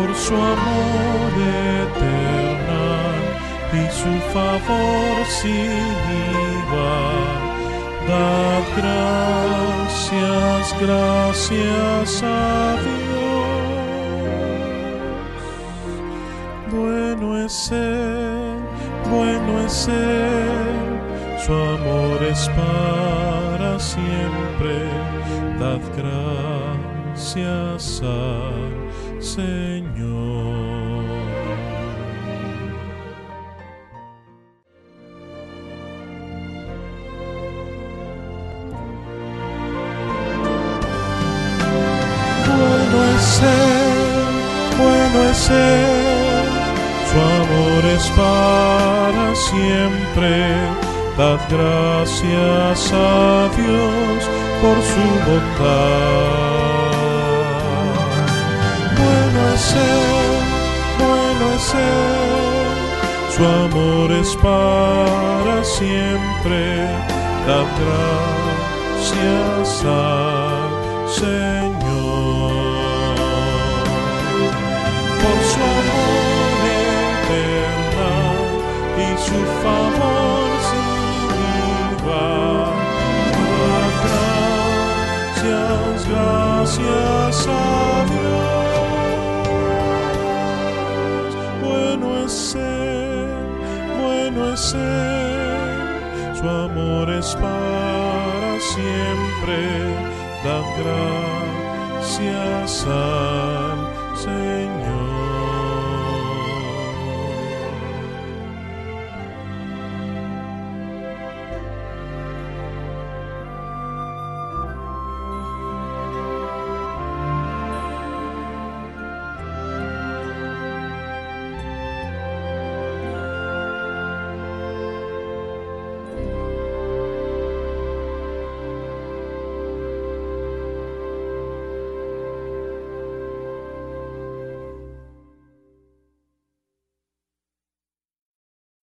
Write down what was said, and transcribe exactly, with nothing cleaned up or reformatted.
por su amor eternal y su favor sin igual. Dad gracias, gracias a Dios. Bueno es Él, bueno es Él, su amor es para siempre. Dad gracias al Señor. Bueno es Él, bueno es Él, su amor es para siempre. Dad gracias a Dios por su bondad. Bueno es Él, bueno es Él, su amor es para siempre. Dad gracias al Señor por su amor eternal y su favor sin igual. Gracias, gracias a Dios. Bueno es Él, bueno es Él, su amor es para siempre. Dad gracias al Señor.